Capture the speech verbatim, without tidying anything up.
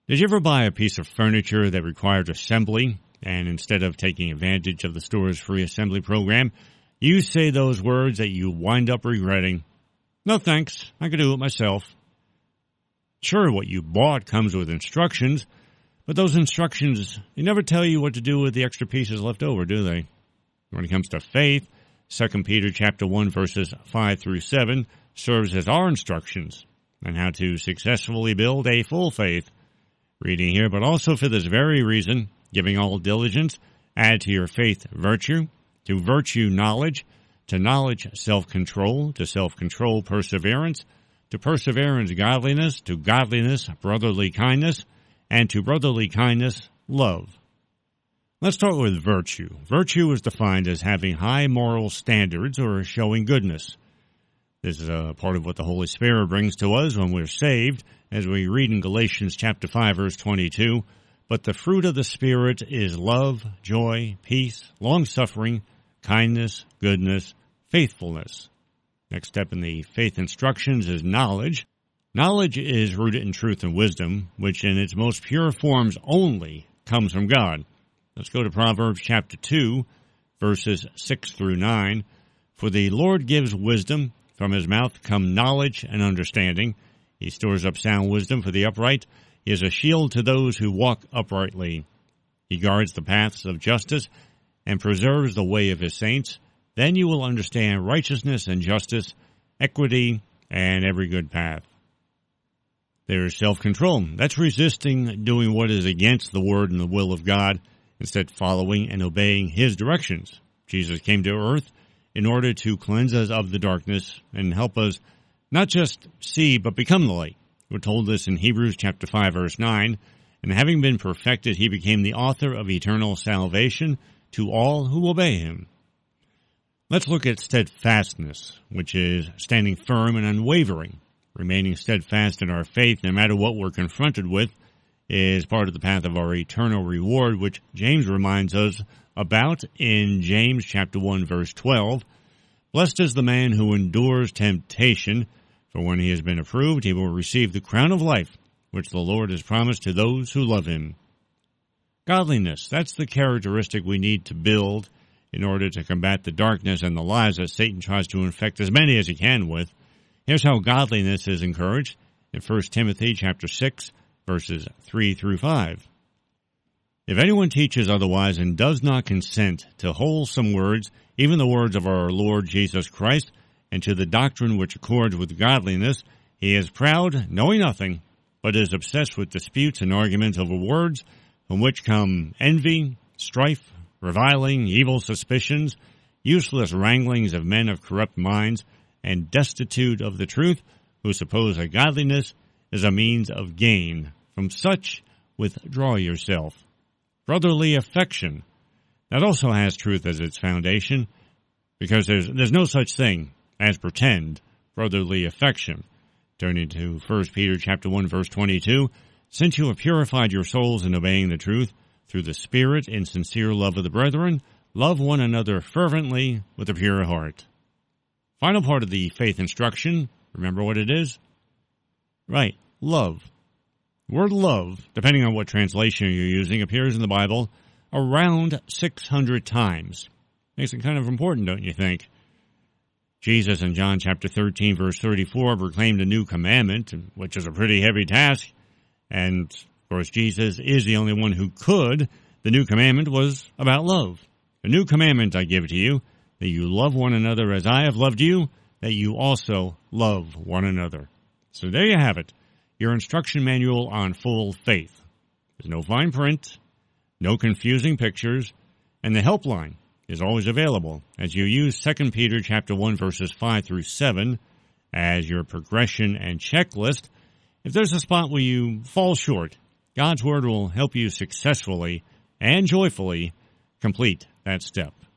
Did you ever buy a piece of furniture that required assembly, and instead of taking advantage of the store's free assembly program, you say those words that you wind up regretting? No thanks, I can do it myself. Sure, what you bought comes with instructions, but those instructions, they never tell you what to do with the extra pieces left over, do they? When it comes to faith, Second Peter chapter one, verses five through seven serves as our instructions on how to successfully build a full faith. Reading here, but also for this very reason, giving all diligence, add to your faith virtue, to virtue knowledge, to knowledge self-control, to self-control perseverance, to perseverance godliness, to godliness brotherly kindness, and to brotherly kindness love. Let's start with virtue. Virtue is defined as having high moral standards or showing goodness. This is a part of what the Holy Spirit brings to us when we're saved, as we read in Galatians chapter five, verse twenty-two. But the fruit of the Spirit is love, joy, peace, long-suffering, kindness, goodness, faithfulness. Next step in the faith instructions is knowledge. Knowledge is rooted in truth and wisdom, which in its most pure forms only comes from God. Let's go to Proverbs chapter two, verses six through nine. For the Lord gives wisdom, from his mouth come knowledge and understanding. He stores up sound wisdom for the upright. He is a shield to those who walk uprightly. He guards the paths of justice and preserves the way of his saints. Then you will understand righteousness and justice, equity, and every good path. There is self-control. That's resisting doing what is against the word and the will of God, instead following and obeying his directions. Jesus came to earth in order to cleanse us of the darkness and help us not just see, but become the light. We're told this in Hebrews chapter five, verse nine. And having been perfected, he became the author of eternal salvation to all who obey him. Let's look at steadfastness, which is standing firm and unwavering. Remaining steadfast in our faith, no matter what we're confronted with, is part of the path of our eternal reward, which James reminds us about in James chapter one, verse twelve. Blessed is the man who endures temptation, for when he has been approved, he will receive the crown of life, which the Lord has promised to those who love him. Godliness, that's the characteristic we need to build in order to combat the darkness and the lies that Satan tries to infect as many as he can with. Here's how godliness is encouraged in First Timothy chapter six, verses three through five. If anyone teaches otherwise and does not consent to wholesome words, even the words of our Lord Jesus Christ, and to the doctrine which accords with godliness, he is proud, knowing nothing, but is obsessed with disputes and arguments over words, from which come envy, strife, reviling, evil suspicions, useless wranglings of men of corrupt minds, and destitute of the truth, who suppose that godliness is a means of gain. From such withdraw yourself. Brotherly affection. That also has truth as its foundation, because there's there's no such thing as pretend brotherly affection. Turning to First Peter chapter one, verse twenty-two, since you have purified your souls in obeying the truth through the Spirit in sincere love of the brethren, love one another fervently with a pure heart. Final part of the faith instruction, remember what it is? Right, love. The word love, depending on what translation you're using, appears in the Bible around six hundred times. Makes it kind of important, don't you think? Jesus in John chapter thirteen, verse thirty-four, proclaimed a new commandment, which is a pretty heavy task. And, of course, Jesus is the only one who could. The new commandment was about love. A new commandment I give to you, that you love one another as I have loved you, that you also love one another. So there you have it. Your instruction manual on full faith. There's no fine print, no confusing pictures, and the helpline is always available as you use Second Peter chapter one, verses five through seven as your progression and checklist. If there's a spot where you fall short, God's Word will help you successfully and joyfully complete that step.